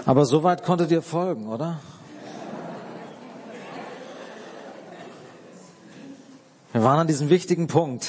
Aber soweit konntet ihr folgen, oder? Wir waren an diesem wichtigen Punkt,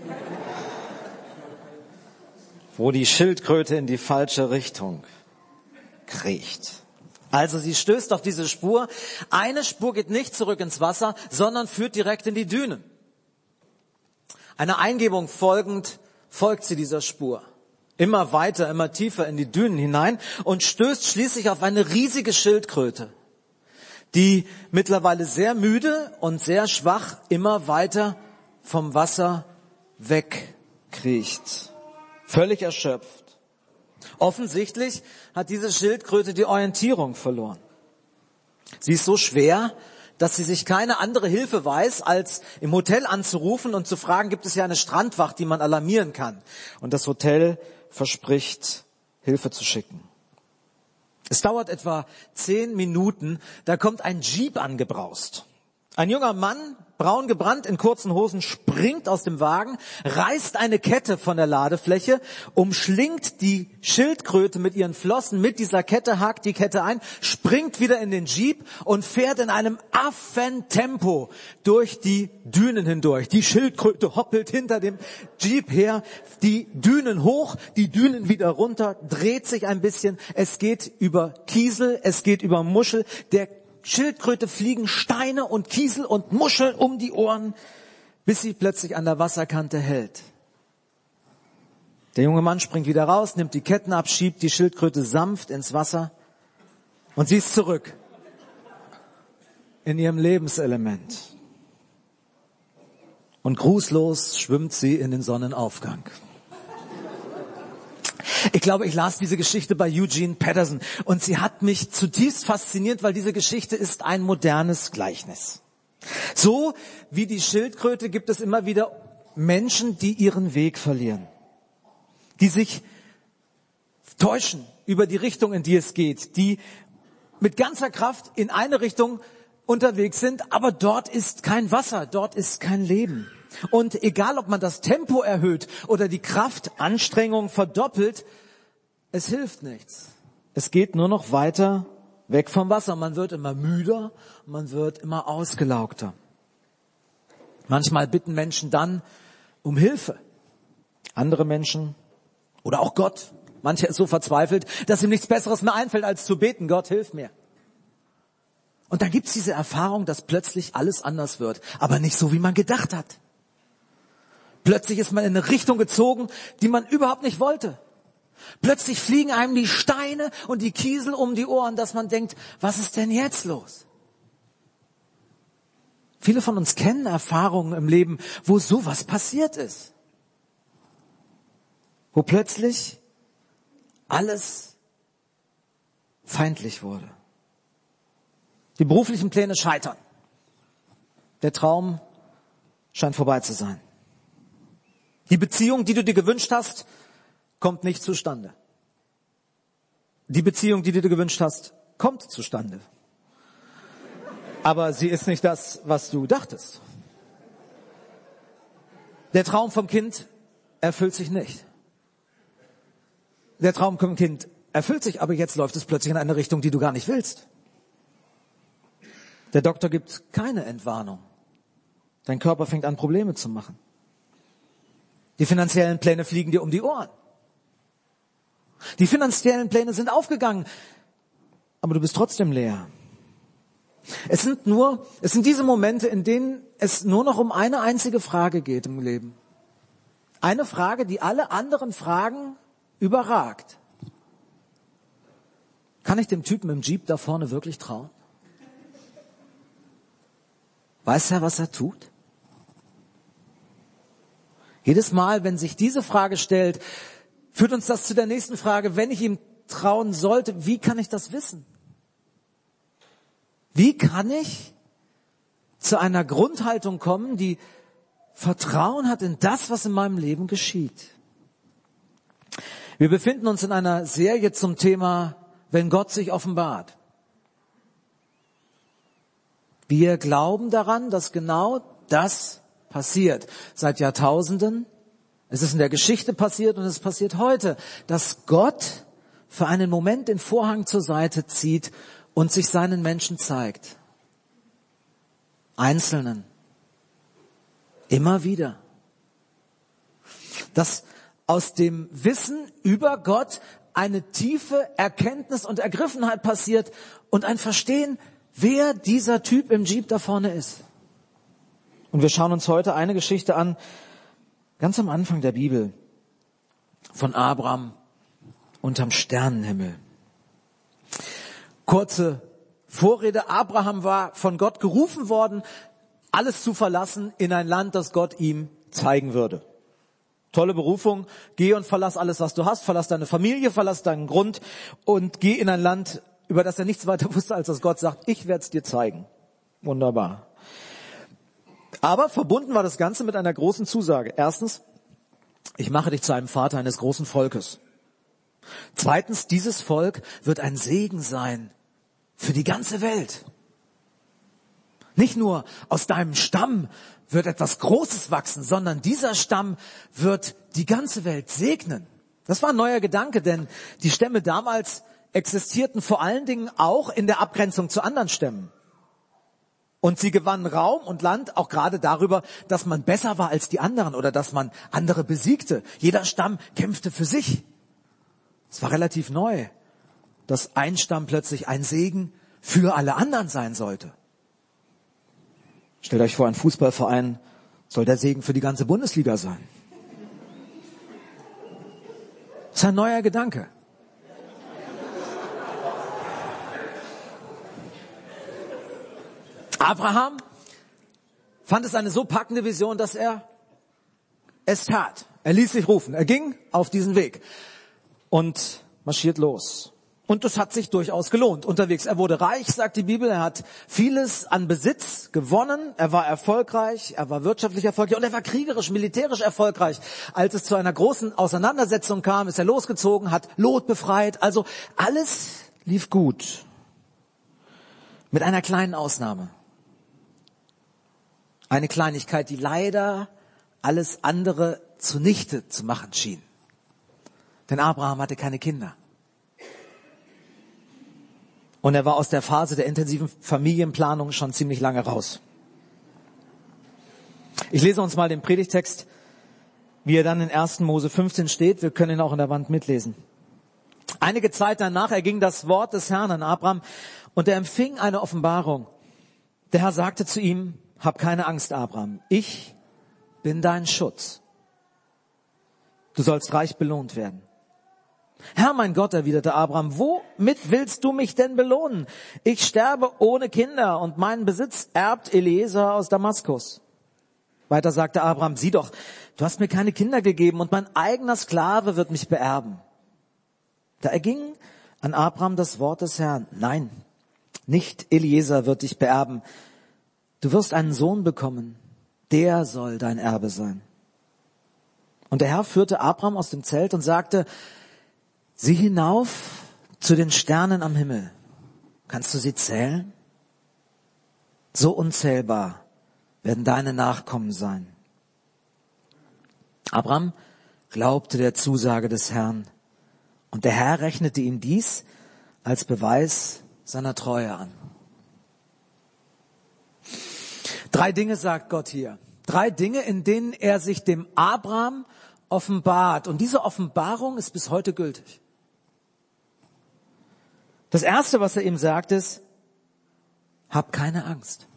wo die Schildkröte in die falsche Richtung kriecht. Also sie stößt auf diese Spur. Eine Spur geht nicht zurück ins Wasser, sondern führt direkt in die Dünen. Einer Eingebung folgend folgt sie dieser Spur. Immer weiter, immer tiefer in die Dünen hinein und stößt schließlich auf eine riesige Schildkröte, die mittlerweile sehr müde und sehr schwach immer weiter vom Wasser wegkriecht. Völlig erschöpft. Offensichtlich hat diese Schildkröte die Orientierung verloren. Sie ist so schwer, dass sie sich keine andere Hilfe weiß, als im Hotel anzurufen und zu fragen, gibt es hier eine Strandwacht, die man alarmieren kann. Und das Hotel verspricht, Hilfe zu schicken. Es dauert etwa 10 Minuten, da kommt ein Jeep angebraust. Ein junger Mann, braun gebrannt, in kurzen Hosen, springt aus dem Wagen, reißt eine Kette von der Ladefläche, umschlingt die Schildkröte mit ihren Flossen, mit dieser Kette, hakt die Kette ein, springt wieder in den Jeep und fährt in einem Affentempo durch die Dünen hindurch. Die Schildkröte hoppelt hinter dem Jeep her, die Dünen hoch, die Dünen wieder runter, dreht sich ein bisschen. Es geht über Kiesel, es geht über Muschel. Der Schildkröte fliegen Steine und Kiesel und Muscheln um die Ohren, bis sie plötzlich an der Wasserkante hält. Der junge Mann springt wieder raus, nimmt die Ketten ab, schiebt die Schildkröte sanft ins Wasser und sie ist zurück in ihrem Lebenselement. Und grußlos schwimmt sie in den Sonnenaufgang. Ich glaube, ich las diese Geschichte bei Eugene Peterson und sie hat mich zutiefst fasziniert, weil diese Geschichte ist ein modernes Gleichnis. So wie die Schildkröte gibt es immer wieder Menschen, die ihren Weg verlieren, die sich täuschen über die Richtung, in die es geht, die mit ganzer Kraft in eine Richtung unterwegs sind, aber dort ist kein Wasser, dort ist kein Leben. Und egal, ob man das Tempo erhöht oder die Kraftanstrengung verdoppelt, es hilft nichts. Es geht nur noch weiter weg vom Wasser. Man wird immer müder, man wird immer ausgelaugter. Manchmal bitten Menschen dann um Hilfe. Andere Menschen oder auch Gott. Mancher ist so verzweifelt, dass ihm nichts Besseres mehr einfällt, als zu beten, Gott, hilf mir. Und dann gibt's diese Erfahrung, dass plötzlich alles anders wird, aber nicht so, wie man gedacht hat. Plötzlich ist man in eine Richtung gezogen, die man überhaupt nicht wollte. Plötzlich fliegen einem die Steine und die Kiesel um die Ohren, dass man denkt, was ist denn jetzt los? Viele von uns kennen Erfahrungen im Leben, wo sowas passiert ist. Wo plötzlich alles feindlich wurde. Die beruflichen Pläne scheitern. Der Traum scheint vorbei zu sein. Die Beziehung, die du dir gewünscht hast, kommt nicht zustande. Die Beziehung, die du dir gewünscht hast, kommt zustande. Aber sie ist nicht das, was du dachtest. Der Traum vom Kind erfüllt sich nicht. Der Traum vom Kind erfüllt sich, aber jetzt läuft es plötzlich in eine Richtung, die du gar nicht willst. Der Doktor gibt keine Entwarnung. Dein Körper fängt an, Probleme zu machen. Die finanziellen Pläne fliegen dir um die Ohren. Die finanziellen Pläne sind aufgegangen, aber du bist trotzdem leer. Es sind diese Momente, in denen es nur noch um eine einzige Frage geht im Leben. Eine Frage, die alle anderen Fragen überragt. Kann ich dem Typen im Jeep da vorne wirklich trauen? Weiß er, was er tut? Jedes Mal, wenn sich diese Frage stellt, führt uns das zu der nächsten Frage, wenn ich ihm trauen sollte, wie kann ich das wissen? Wie kann ich zu einer Grundhaltung kommen, die Vertrauen hat in das, was in meinem Leben geschieht? Wir befinden uns in einer Serie zum Thema, wenn Gott sich offenbart. Wir glauben daran, dass genau das passiert. Seit Jahrtausenden. Es ist in der Geschichte passiert und es passiert heute, dass Gott für einen Moment den Vorhang zur Seite zieht und sich seinen Menschen zeigt. Einzelnen. Immer wieder. Dass aus dem Wissen über Gott eine tiefe Erkenntnis und Ergriffenheit passiert und ein Verstehen, wer dieser Typ im Jeep da vorne ist. Und wir schauen uns heute eine Geschichte an, ganz am Anfang der Bibel, von Abraham unterm Sternenhimmel. Kurze Vorrede: Abraham war von Gott gerufen worden, alles zu verlassen in ein Land, das Gott ihm zeigen würde. Tolle Berufung, geh und verlass alles, was du hast, verlass deine Familie, verlass deinen Grund und geh in ein Land, über das er nichts weiter wusste, als dass Gott sagt, ich werde es dir zeigen. Wunderbar. Aber verbunden war das Ganze mit einer großen Zusage. Erstens, ich mache dich zu einem Vater eines großen Volkes. Zweitens, dieses Volk wird ein Segen sein für die ganze Welt. Nicht nur aus deinem Stamm wird etwas Großes wachsen, sondern dieser Stamm wird die ganze Welt segnen. Das war ein neuer Gedanke, denn die Stämme damals existierten vor allen Dingen auch in der Abgrenzung zu anderen Stämmen. Und sie gewannen Raum und Land auch gerade darüber, dass man besser war als die anderen oder dass man andere besiegte. Jeder Stamm kämpfte für sich. Es war relativ neu, dass ein Stamm plötzlich ein Segen für alle anderen sein sollte. Stellt euch vor, ein Fußballverein soll der Segen für die ganze Bundesliga sein. Das ist ein neuer Gedanke. Abraham fand es eine so packende Vision, dass er es tat. Er ließ sich rufen. Er ging auf diesen Weg und marschiert los. Und das hat sich durchaus gelohnt unterwegs. Er wurde reich, sagt die Bibel. Er hat vieles an Besitz gewonnen. Er war erfolgreich, er war wirtschaftlich erfolgreich und er war kriegerisch, militärisch erfolgreich. Als es zu einer großen Auseinandersetzung kam, ist er losgezogen, hat Lot befreit. Also alles lief gut. Mit einer kleinen Ausnahme. Eine Kleinigkeit, die leider alles andere zunichte zu machen schien. Denn Abraham hatte keine Kinder. Und er war aus der Phase der intensiven Familienplanung schon ziemlich lange raus. Ich lese uns mal den Predigtext, wie er dann in 1. Mose 15 steht. Wir können ihn auch in der Wand mitlesen. Einige Zeit danach erging das Wort des Herrn an Abraham und er empfing eine Offenbarung. Der Herr sagte zu ihm, hab keine Angst, Abraham. Ich bin dein Schutz. Du sollst reich belohnt werden. Herr, mein Gott, erwiderte Abraham, womit willst du mich denn belohnen? Ich sterbe ohne Kinder und meinen Besitz erbt Eliezer aus Damaskus. Weiter sagte Abraham, sieh doch, du hast mir keine Kinder gegeben und mein eigener Sklave wird mich beerben. Da erging an Abraham das Wort des Herrn. Nein, nicht Eliezer wird dich beerben. Du wirst einen Sohn bekommen. Der soll dein Erbe sein. Und der Herr führte Abraham aus dem Zelt und sagte, sieh hinauf zu den Sternen am Himmel. Kannst du sie zählen? So unzählbar werden deine Nachkommen sein. Abraham glaubte der Zusage des Herrn und der Herr rechnete ihm dies als Beweis seiner Treue an. 3 Dinge sagt Gott hier. 3 Dinge, in denen er sich dem Abraham offenbart. Und diese Offenbarung ist bis heute gültig. Das Erste, was er ihm sagt, ist, hab keine Angst.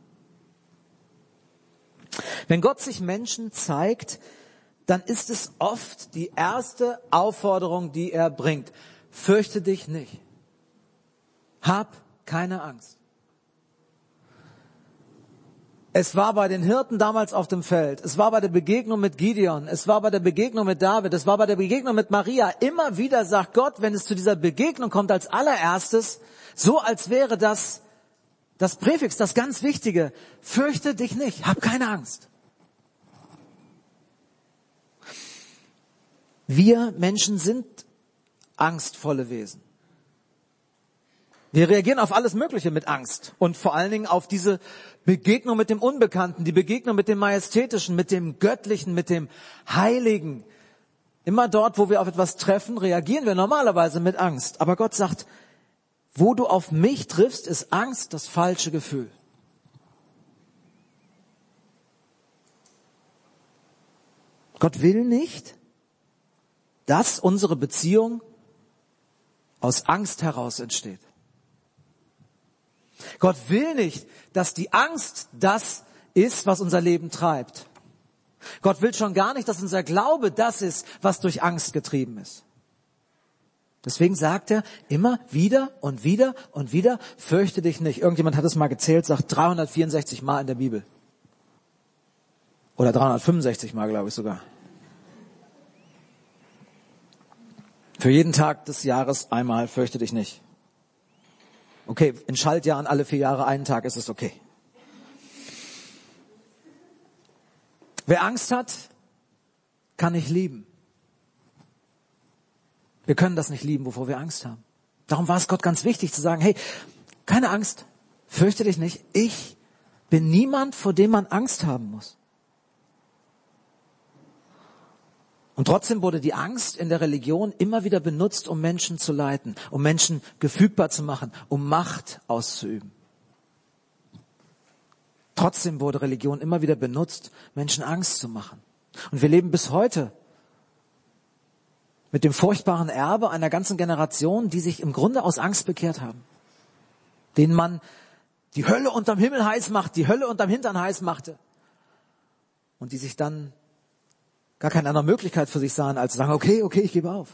Wenn Gott sich Menschen zeigt, dann ist es oft die erste Aufforderung, die er bringt. Fürchte dich nicht. Hab keine Angst. Es war bei den Hirten damals auf dem Feld. Es war bei der Begegnung mit Gideon. Es war bei der Begegnung mit David. Es war bei der Begegnung mit Maria. Immer wieder sagt Gott, wenn es zu dieser Begegnung kommt, als allererstes, so als wäre das Präfix, das ganz Wichtige. Fürchte dich nicht. Hab keine Angst. Wir Menschen sind angstvolle Wesen. Wir reagieren auf alles Mögliche mit Angst und vor allen Dingen auf diese Begegnung mit dem Unbekannten, die Begegnung mit dem Majestätischen, mit dem Göttlichen, mit dem Heiligen. Immer dort, wo wir auf etwas treffen, reagieren wir normalerweise mit Angst. Aber Gott sagt, wo du auf mich triffst, ist Angst das falsche Gefühl. Gott will nicht, dass unsere Beziehung aus Angst heraus entsteht. Gott will nicht, dass die Angst das ist, was unser Leben treibt. Gott will schon gar nicht, dass unser Glaube das ist, was durch Angst getrieben ist. Deswegen sagt er immer wieder und wieder und wieder, fürchte dich nicht. Irgendjemand hat es mal gezählt, sagt 364 Mal in der Bibel. Oder 365 Mal, glaube ich sogar. Für jeden Tag des Jahres einmal, fürchte dich nicht. Okay, in Schaltjahren alle 4 Jahre einen Tag ist es okay. Wer Angst hat, kann nicht lieben. Wir können das nicht lieben, wovor wir Angst haben. Darum war es Gott ganz wichtig zu sagen, hey, keine Angst, fürchte dich nicht. Ich bin niemand, vor dem man Angst haben muss. Und trotzdem wurde die Angst in der Religion immer wieder benutzt, um Menschen zu leiten, um Menschen gefügbar zu machen, um Macht auszuüben. Trotzdem wurde Religion immer wieder benutzt, Menschen Angst zu machen. Und wir leben bis heute mit dem furchtbaren Erbe einer ganzen Generation, die sich im Grunde aus Angst bekehrt haben. Denen man die Hölle unterm Himmel heiß macht, die Hölle unterm Hintern heiß machte. Und die sich dann gar keine andere Möglichkeit für sich sahen, als zu sagen, okay, ich gebe auf.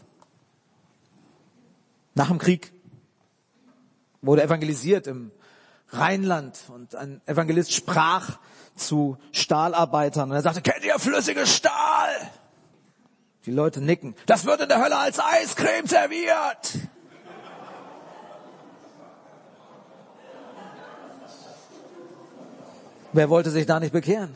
Nach dem Krieg wurde evangelisiert im Rheinland und ein Evangelist sprach zu Stahlarbeitern und er sagte, kennt ihr flüssiges Stahl? Die Leute nicken. Das wird in der Hölle als Eiscreme serviert. Wer wollte sich da nicht bekehren?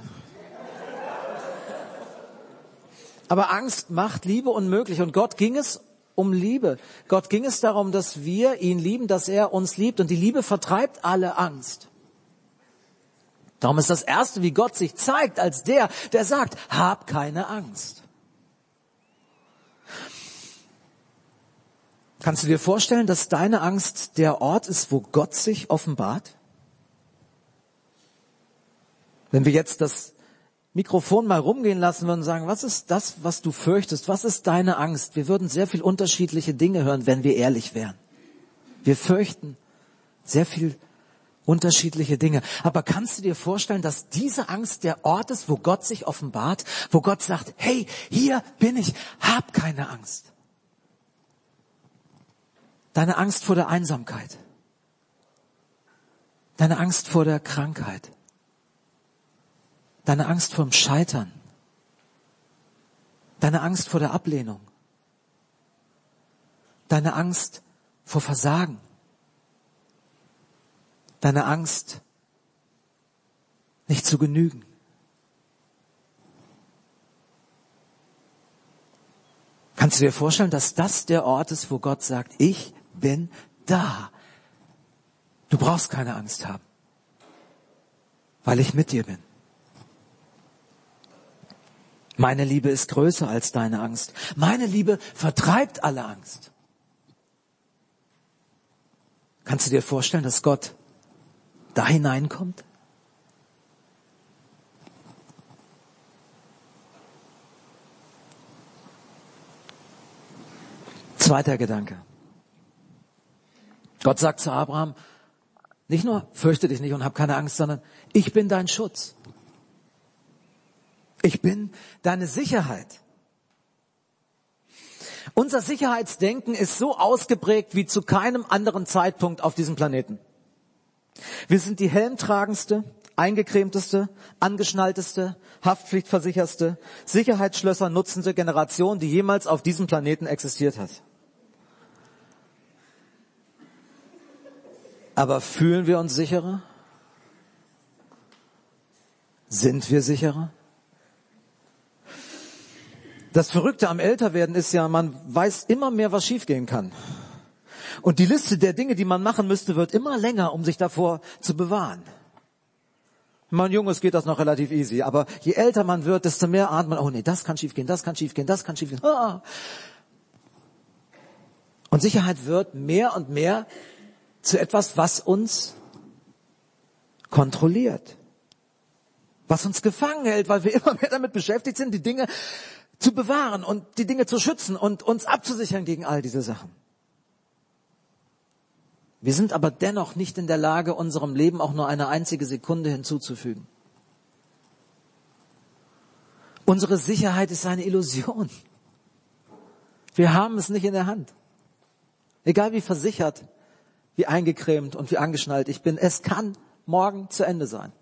Aber Angst macht Liebe unmöglich und Gott ging es um Liebe. Gott ging es darum, dass wir ihn lieben, dass er uns liebt und die Liebe vertreibt alle Angst. Darum ist das Erste, wie Gott sich zeigt, als der sagt, hab keine Angst. Kannst du dir vorstellen, dass deine Angst der Ort ist, wo Gott sich offenbart? Wenn wir jetzt das Mikrofon mal rumgehen lassen würden und sagen, was ist das, was du fürchtest? Was ist deine Angst? Wir würden sehr viel unterschiedliche Dinge hören, wenn wir ehrlich wären. Wir fürchten sehr viel unterschiedliche Dinge. Aber kannst du dir vorstellen, dass diese Angst der Ort ist, wo Gott sich offenbart, wo Gott sagt, hey, hier bin ich, hab keine Angst. Deine Angst vor der Einsamkeit. Deine Angst vor der Krankheit. Deine Angst vor dem Scheitern. Deine Angst vor der Ablehnung. Deine Angst vor Versagen. Deine Angst, nicht zu genügen. Kannst du dir vorstellen, dass das der Ort ist, wo Gott sagt, ich bin da. Du brauchst keine Angst haben, weil ich mit dir bin. Meine Liebe ist größer als deine Angst. Meine Liebe vertreibt alle Angst. Kannst du dir vorstellen, dass Gott da hineinkommt? Zweiter Gedanke. Gott sagt zu Abraham, nicht nur fürchte dich nicht und hab keine Angst, sondern ich bin dein Schutz. Ich bin deine Sicherheit. Unser Sicherheitsdenken ist so ausgeprägt wie zu keinem anderen Zeitpunkt auf diesem Planeten. Wir sind die helmtragendste, eingecremteste, angeschnallteste, haftpflichtversichertste, Sicherheitsschlösser nutzende Generation, die jemals auf diesem Planeten existiert hat. Aber fühlen wir uns sicherer? Sind wir sicherer? Das Verrückte am Älterwerden ist ja, man weiß immer mehr, was schiefgehen kann. Und die Liste der Dinge, die man machen müsste, wird immer länger, um sich davor zu bewahren. Wenn man jung ist, geht das noch relativ easy. Aber je älter man wird, desto mehr ahnt man, oh nee, das kann schiefgehen, das kann schiefgehen, das kann schiefgehen. Ah. Und Sicherheit wird mehr und mehr zu etwas, was uns kontrolliert. Was uns gefangen hält, weil wir immer mehr damit beschäftigt sind, die Dinge zu bewahren und die Dinge zu schützen und uns abzusichern gegen all diese Sachen. Wir sind aber dennoch nicht in der Lage, unserem Leben auch nur eine einzige Sekunde hinzuzufügen. Unsere Sicherheit ist eine Illusion. Wir haben es nicht in der Hand. Egal wie versichert, wie eingecremt und wie angeschnallt ich bin, es kann morgen zu Ende sein.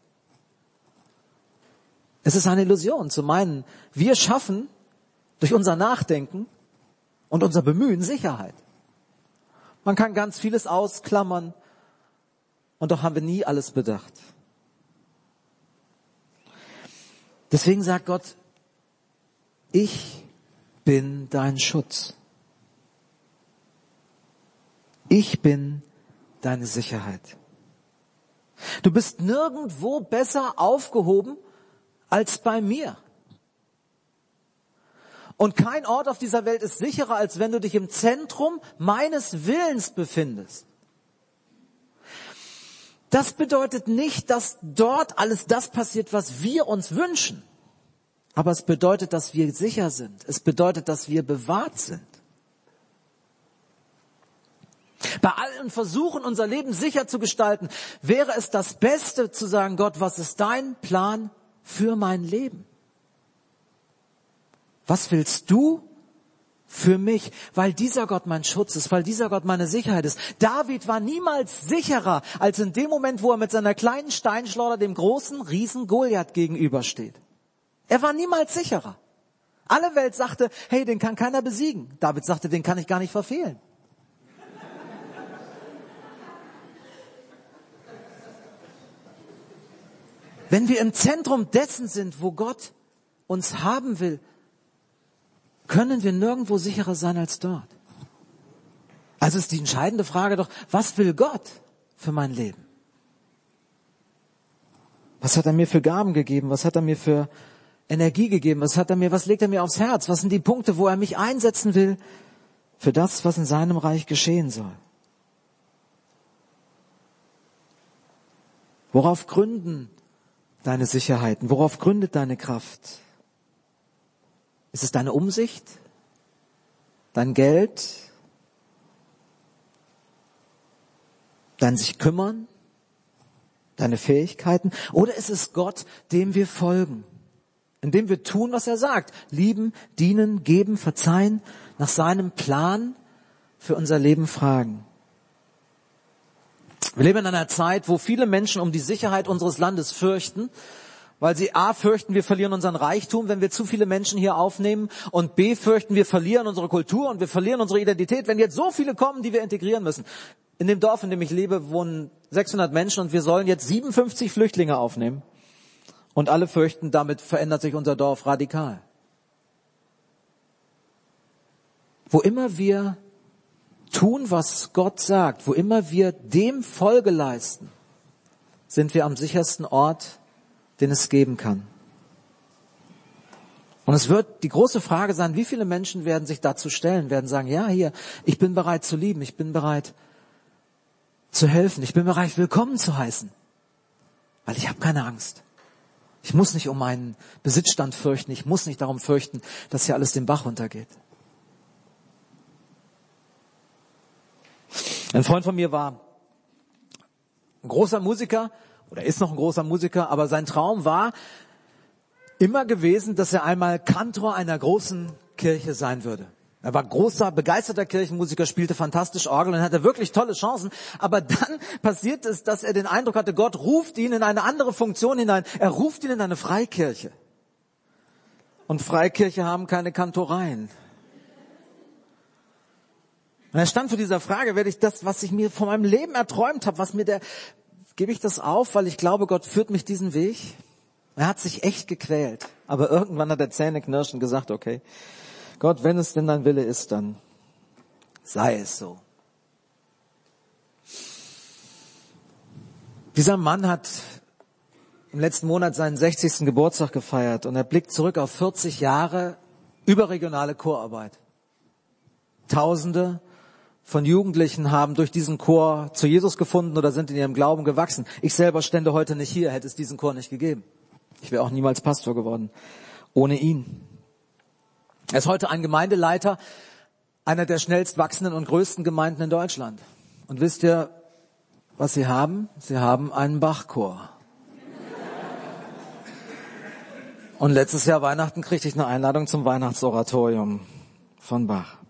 Es ist eine Illusion zu meinen, wir schaffen durch unser Nachdenken und unser Bemühen Sicherheit. Man kann ganz vieles ausklammern und doch haben wir nie alles bedacht. Deswegen sagt Gott, ich bin dein Schutz. Ich bin deine Sicherheit. Du bist nirgendwo besser aufgehoben als bei mir. Und kein Ort auf dieser Welt ist sicherer, als wenn du dich im Zentrum meines Willens befindest. Das bedeutet nicht, dass dort alles das passiert, was wir uns wünschen. Aber es bedeutet, dass wir sicher sind. Es bedeutet, dass wir bewahrt sind. Bei allen Versuchen, unser Leben sicher zu gestalten, wäre es das Beste zu sagen, Gott, was ist dein Plan für mein Leben? Was willst du für mich? Weil dieser Gott mein Schutz ist, weil dieser Gott meine Sicherheit ist. David war niemals sicherer, als in dem Moment, wo er mit seiner kleinen Steinschleuder dem großen Riesen Goliath gegenübersteht. Er war niemals sicherer. Alle Welt sagte, hey, den kann keiner besiegen. David sagte, den kann ich gar nicht verfehlen. Wenn wir im Zentrum dessen sind, wo Gott uns haben will, können wir nirgendwo sicherer sein als dort. Also ist die entscheidende Frage doch, was will Gott für mein Leben? Was hat er mir für Gaben gegeben? Was hat er mir für Energie gegeben? Was legt er mir aufs Herz? Was sind die Punkte, wo er mich einsetzen will für das, was in seinem Reich geschehen soll? Worauf gründen deine Sicherheiten? Worauf gründet deine Kraft? Ist es deine Umsicht? Dein Geld? Dein sich kümmern? Deine Fähigkeiten? Oder ist es Gott, dem wir folgen? Indem wir tun, was er sagt. Lieben, dienen, geben, verzeihen, nach seinem Plan für unser Leben fragen. Wir leben in einer Zeit, wo viele Menschen um die Sicherheit unseres Landes fürchten, weil sie A, fürchten, wir verlieren unseren Reichtum, wenn wir zu viele Menschen hier aufnehmen, und B, fürchten, wir verlieren unsere Kultur und wir verlieren unsere Identität, wenn jetzt so viele kommen, die wir integrieren müssen. In dem Dorf, in dem ich lebe, wohnen 600 Menschen und wir sollen jetzt 57 Flüchtlinge aufnehmen. Und alle fürchten, damit verändert sich unser Dorf radikal. Wo immer wir tun, was Gott sagt, wo immer wir dem Folge leisten, sind wir am sichersten Ort, den es geben kann. Und es wird die große Frage sein, wie viele Menschen werden sich dazu stellen, werden sagen, ja, hier, ich bin bereit zu lieben, ich bin bereit zu helfen, ich bin bereit, willkommen zu heißen, weil ich habe keine Angst. Ich muss nicht um meinen Besitzstand fürchten, ich muss nicht darum fürchten, dass hier alles den Bach runtergeht. Ein Freund von mir war ein großer Musiker, oder ist noch ein großer Musiker, aber sein Traum war immer gewesen, dass er einmal Kantor einer großen Kirche sein würde. Er war großer, begeisterter Kirchenmusiker, spielte fantastisch Orgel und hatte wirklich tolle Chancen. Aber dann passiert es, dass er den Eindruck hatte, Gott ruft ihn in eine andere Funktion hinein. Er ruft ihn in eine Freikirche. Und Freikirche haben keine Kantoreien. Und er stand vor dieser Frage, werde ich das, was ich mir von meinem Leben erträumt habe, gebe ich das auf, weil ich glaube, Gott führt mich diesen Weg? Er hat sich echt gequält. Aber irgendwann hat er zähneknirschend gesagt, okay, Gott, wenn es denn dein Wille ist, dann sei es so. Dieser Mann hat im letzten Monat seinen 60. Geburtstag gefeiert und er blickt zurück auf 40 Jahre überregionale Chorarbeit. Tausende von Jugendlichen haben durch diesen Chor zu Jesus gefunden oder sind in ihrem Glauben gewachsen. Ich selber stände heute nicht hier, hätte es diesen Chor nicht gegeben. Ich wäre auch niemals Pastor geworden ohne ihn. Er ist heute ein Gemeindeleiter einer der schnellst wachsenden und größten Gemeinden in Deutschland. Und wisst ihr, was sie haben? Sie haben einen Bachchor. Und letztes Jahr Weihnachten kriegte ich eine Einladung zum Weihnachtsoratorium von Bach.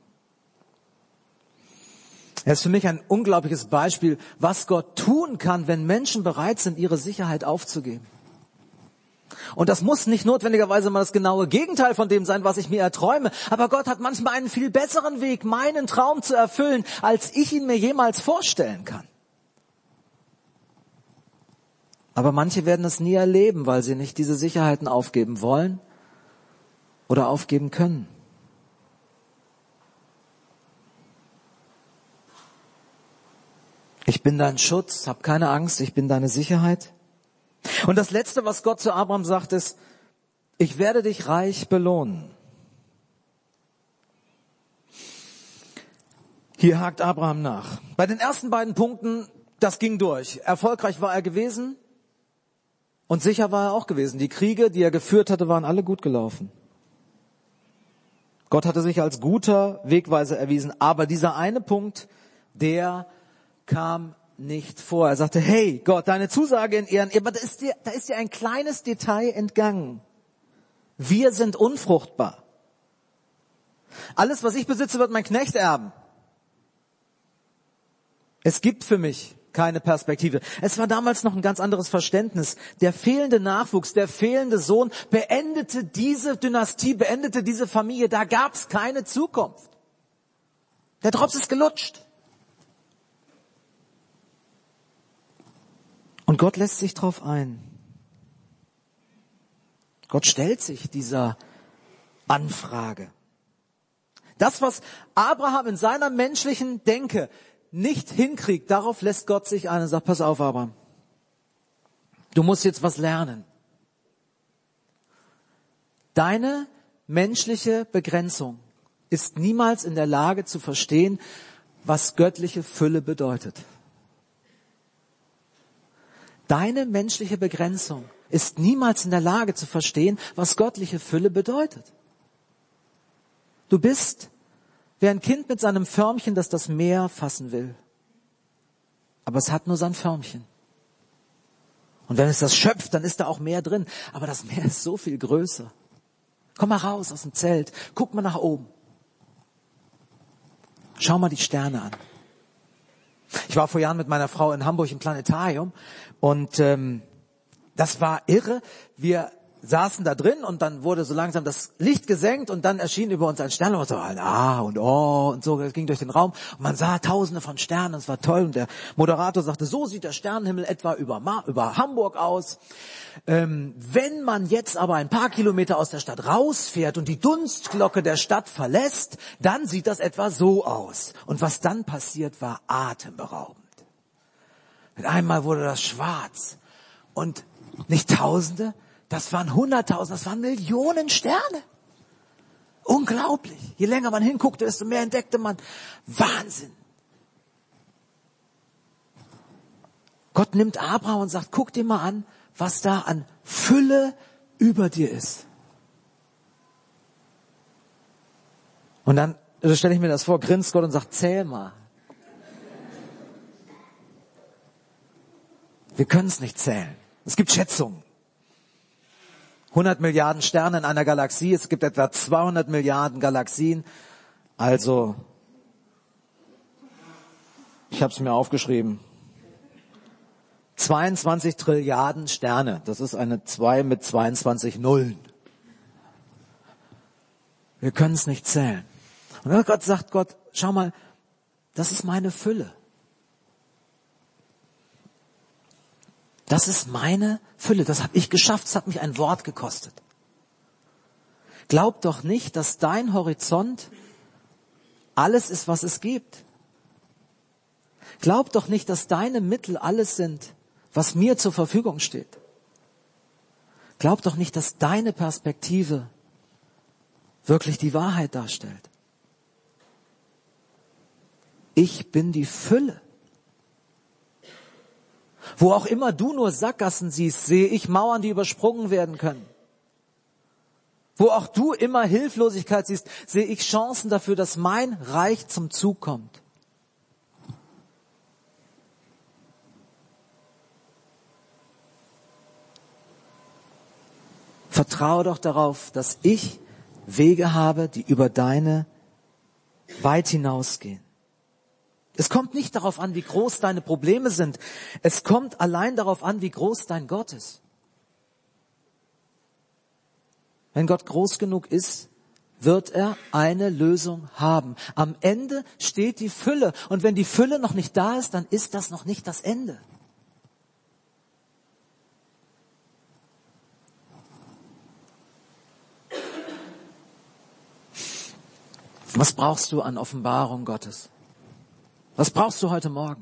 Er ist für mich ein unglaubliches Beispiel, was Gott tun kann, wenn Menschen bereit sind, ihre Sicherheit aufzugeben. Und das muss nicht notwendigerweise mal das genaue Gegenteil von dem sein, was ich mir erträume. Aber Gott hat manchmal einen viel besseren Weg, meinen Traum zu erfüllen, als ich ihn mir jemals vorstellen kann. Aber manche werden es nie erleben, weil sie nicht diese Sicherheiten aufgeben wollen oder aufgeben können. Ich bin dein Schutz, hab keine Angst, ich bin deine Sicherheit. Und das Letzte, was Gott zu Abraham sagt, ist, ich werde dich reich belohnen. Hier hakt Abraham nach. Bei den ersten beiden Punkten, das ging durch. Erfolgreich war er gewesen und sicher war er auch gewesen. Die Kriege, die er geführt hatte, waren alle gut gelaufen. Gott hatte sich als guter Wegweiser erwiesen. Aber dieser eine Punkt, der kam nicht vor. Er sagte, hey Gott, deine Zusage in Ehren, aber da ist dir ein kleines Detail entgangen. Wir sind unfruchtbar. Alles, was ich besitze, wird mein Knecht erben. Es gibt für mich keine Perspektive. Es war damals noch ein ganz anderes Verständnis. Der fehlende Nachwuchs, der fehlende Sohn beendete diese Dynastie, beendete diese Familie. Da gab es keine Zukunft. Der Drops ist gelutscht. Und Gott lässt sich drauf ein. Gott stellt sich dieser Anfrage. Das, was Abraham in seiner menschlichen Denke nicht hinkriegt, darauf lässt Gott sich ein und sagt, pass auf, Abraham, du musst jetzt was lernen. Deine menschliche Begrenzung ist niemals in der Lage zu verstehen, was göttliche Fülle bedeutet. Deine menschliche Begrenzung ist niemals in der Lage zu verstehen, was göttliche Fülle bedeutet. Du bist wie ein Kind mit seinem Förmchen, das das Meer fassen will. Aber es hat nur sein Förmchen. Und wenn es das schöpft, dann ist da auch Meer drin. Aber das Meer ist so viel größer. Komm mal raus aus dem Zelt, guck mal nach oben. Schau mal die Sterne an. Ich war vor Jahren mit meiner Frau in Hamburg im Planetarium und das war irre. Wir saßen da drin und dann wurde so langsam das Licht gesenkt und dann erschien über uns ein Stern und so ein A und O und so, das ging durch den Raum und man sah tausende von Sternen, es war toll und der Moderator sagte, so sieht der Sternenhimmel etwa über Hamburg aus. Wenn man jetzt aber ein paar Kilometer aus der Stadt rausfährt und die Dunstglocke der Stadt verlässt, dann sieht das etwa so aus. Und was dann passiert, war atemberaubend. Mit einmal wurde das schwarz und nicht Tausende, das waren Hunderttausende, das waren Millionen Sterne. Unglaublich. Je länger man hinguckte, desto mehr entdeckte man. Wahnsinn. Gott nimmt Abraham und sagt, guck dir mal an, was da an Fülle über dir ist. Und dann stelle ich mir das vor, grinst Gott und sagt, zähl mal. Wir können es nicht zählen. Es gibt Schätzungen. 100 Milliarden Sterne in einer Galaxie, es gibt etwa 200 Milliarden Galaxien. Also, ich habe es mir aufgeschrieben. 22 Trilliarden Sterne. Das ist eine 2 mit 22 Nullen. Wir können es nicht zählen. Und dann sagt Gott, schau mal, das ist meine Fülle. Das ist meine Fülle. Das habe ich geschafft. Es hat mich ein Wort gekostet. Glaub doch nicht, dass dein Horizont alles ist, was es gibt. Glaub doch nicht, dass deine Mittel alles sind, was mir zur Verfügung steht. Glaub doch nicht, dass deine Perspektive wirklich die Wahrheit darstellt. Ich bin die Fülle. Wo auch immer du nur Sackgassen siehst, sehe ich Mauern, die übersprungen werden können. Wo auch du immer Hilflosigkeit siehst, sehe ich Chancen dafür, dass mein Reich zum Zug kommt. Vertraue doch darauf, dass ich Wege habe, die über deine weit hinausgehen. Es kommt nicht darauf an, wie groß deine Probleme sind. Es kommt allein darauf an, wie groß dein Gott ist. Wenn Gott groß genug ist, wird er eine Lösung haben. Am Ende steht die Fülle. Und wenn die Fülle noch nicht da ist, dann ist das noch nicht das Ende. Was brauchst du an Offenbarung Gottes? Was brauchst du heute Morgen?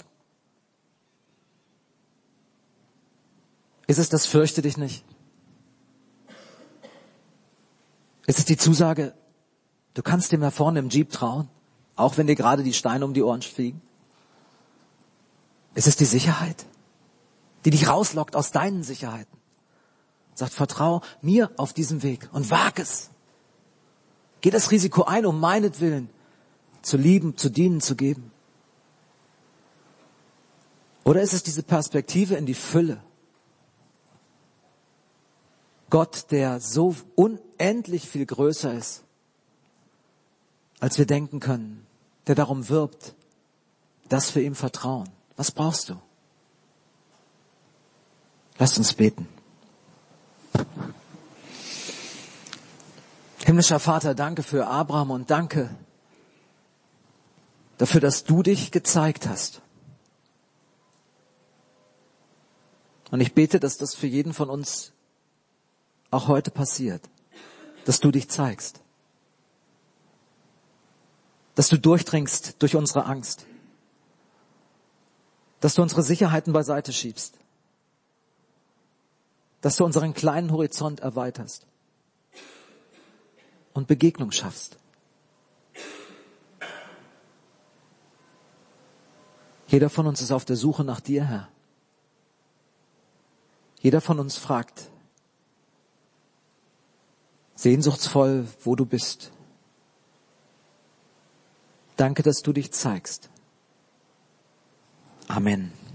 Ist es das Fürchte dich nicht? Ist es die Zusage, du kannst dem da vorne im Jeep trauen, auch wenn dir gerade die Steine um die Ohren fliegen? Ist es die Sicherheit, die dich rauslockt aus deinen Sicherheiten? Sagt, vertrau mir auf diesem Weg und wag es. Geh das Risiko ein, um meinetwillen zu lieben, zu dienen, zu geben. Oder ist es diese Perspektive in die Fülle? Gott, der so unendlich viel größer ist, als wir denken können, der darum wirbt, dass wir ihm vertrauen. Was brauchst du? Lasst uns beten. Himmlischer Vater, danke für Abraham und danke dafür, dass du dich gezeigt hast. Und ich bete, dass das für jeden von uns auch heute passiert, dass du dich zeigst, dass du durchdringst durch unsere Angst, dass du unsere Sicherheiten beiseite schiebst, dass du unseren kleinen Horizont erweiterst und Begegnung schaffst. Jeder von uns ist auf der Suche nach dir, Herr. Jeder von uns fragt sehnsuchtsvoll, wo du bist. Danke, dass du dich zeigst. Amen.